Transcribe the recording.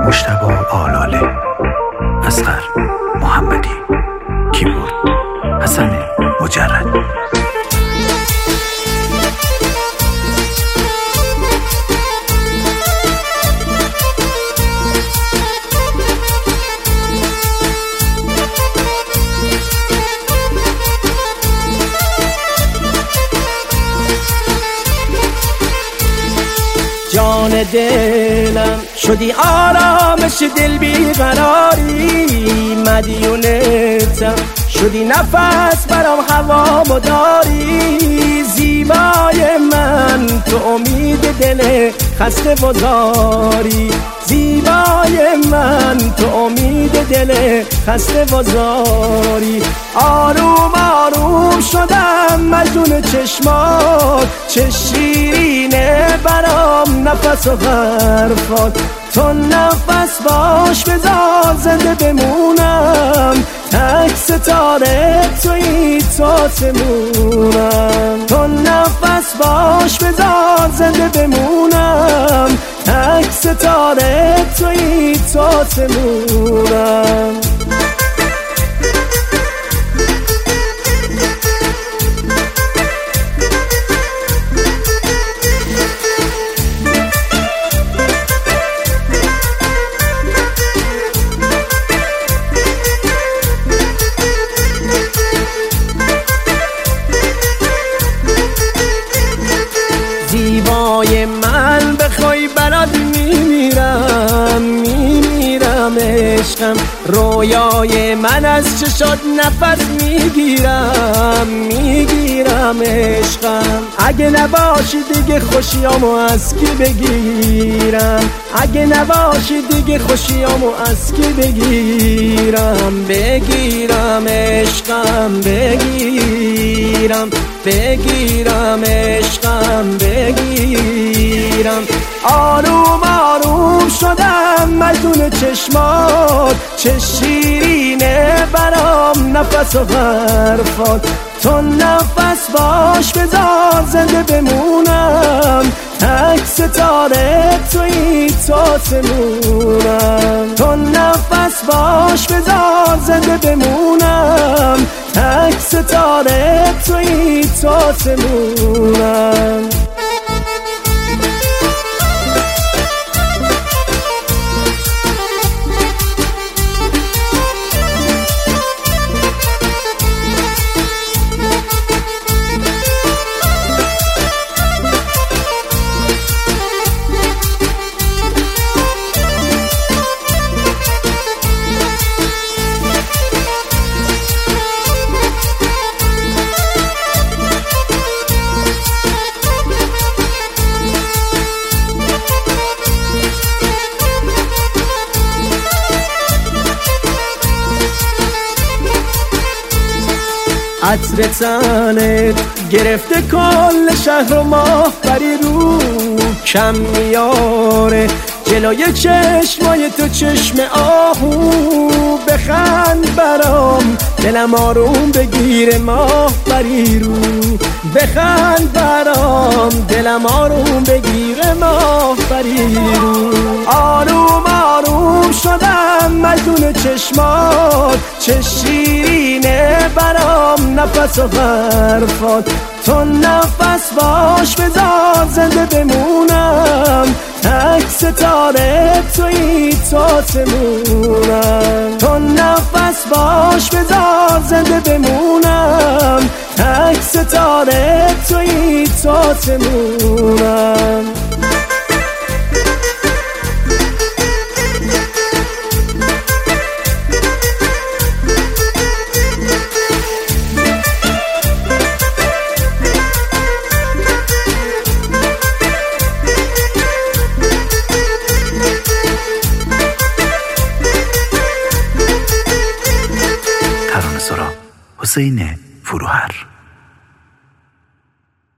مجتبی آلاله، اصغر محمدی، کیبورد حسن مجرد. جان دلم شدی آرامش دل بیقراری، مدیونتم شدی نفس برام هوا مداری. زیبای من تو امید دل خسته وزاری، زیبای من تو امید دل خسته وزاری. آروم آروم شدم مجنون چشمات، چه شیرینه برام نفس و حرفات. تو نفس باش بذار زنده بمونم، تک ستاره تویی تو آسمونم. تو نفس باش بذار زنده بمونم، تک ستاره تویی تو آسمونم. زیبای من بخوای برات میمیرم، میمیرم عشقم. رویای من از چشات نفس میگیرم، میگیرم عشقم. اگه نباشی دیگه خوشیامو از کی بگیرم، اگه نباشی دیگه خوشیامو از کی بگیرم. بگیرم عشقم، بگیرم، بگیرم عشقم، بگیرم. آروم آروم شدم مجنون چشمات، چه شیرینه برام نفس و حرفات. تو نفس باش بذار زنده بمونم، تک ستاره تویی تو آسمونم. تو نفس باش بذار زنده بمونم، تک ستاره تویی تو آسمونم. عطر تنت گرفته کل شهر و ماه بری رو کم میاره. جلوی چشمای تو چشم آهو بخند برام، دلم آروم بگیره ماه بری رو. بخند برام، دلم آروم بگیره ماه بری رو. آروم آروم شدم مجنون چشمات، چه شیرینه برام نفس و حرفات. تو نفس باش بذار زنده بمونم، تک ستاره تویی تو آسمونم. تو نفس باش بذار زنده بمونم، تک ستاره تویی تو آسمونم. ترانه‌سرا حسین فروهر.